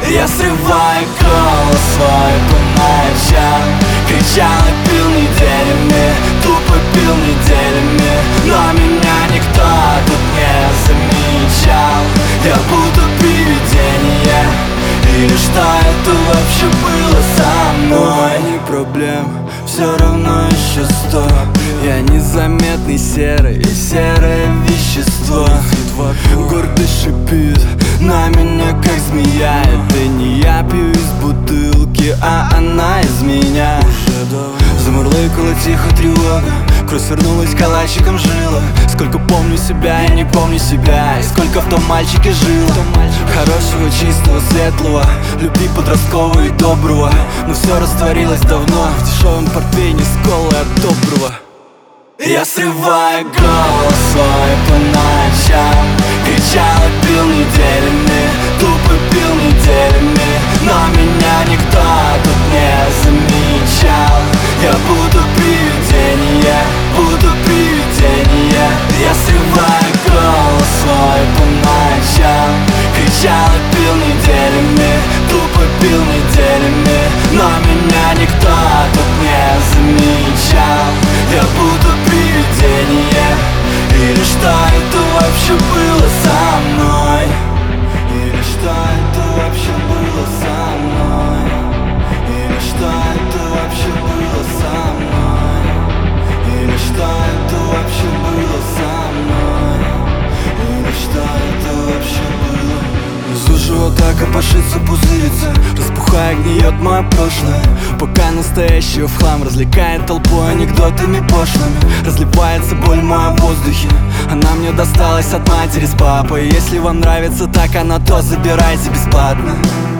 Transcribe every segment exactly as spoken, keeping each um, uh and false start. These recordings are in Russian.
Я срываю голос свой по ночам, кричал и пил неделями, тупо пил неделями, но меня никто тут не замечал. Я будто привидение, или что это вообще было со мной? Не проблем, все равно еще сто. Я незаметный серый, серое вещество. Гордый шипит на меня как змея. Это не я пью из бутылки, а она из меня. Замурлыкала тихо тревога, кровь свернулась калачиком жила. Сколько помню себя и не помню себя, и сколько в том мальчике жило. Хорошего, чистого, светлого, любви подросткового и доброго. Но все растворилось давно в дешевом портвейне с колой от доброго. Я срываю голос свой по ночам, кричал и пил неделями, тупо пил неделями, но меня никто тут не замечал. Я буду привидение, буду привидение. Я срываю голос свой по ночам, кричал и пил неделями, тупо пил неделями, но меня никто тут не замечал. Я буду привидение, или что это вообще было со мной? Или что это вообще было со мной? Или что это вообще было со мной? Или что это вообще было со мной? Или что это вообще было? Внизу живота копошится, пузырится, распухая, гниет мое прошлое. Пока настоящее в хлам развлекает толпой анекдотами пошлыми. Разливается боль в моем воздухе, она мне досталась от матери с папой. Если вам нравится так она, то забирайте бесплатно.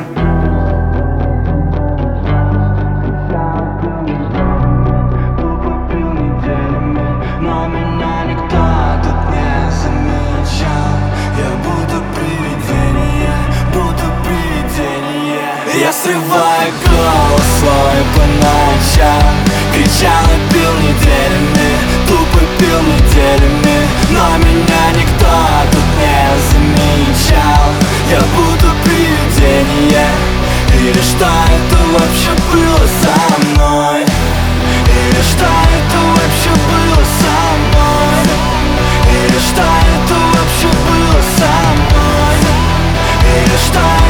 Но меня никто тут не замечал. Я буду привидение, буду привидение. Я срываю голос свой по ночам, кричал и пил неделями, тупо пил неделями, но меня никто тут не замечал. Я буду привидение, или что это вообще было со мной? Или что это вообще было со мной? Или что это вообще было со мной? Или что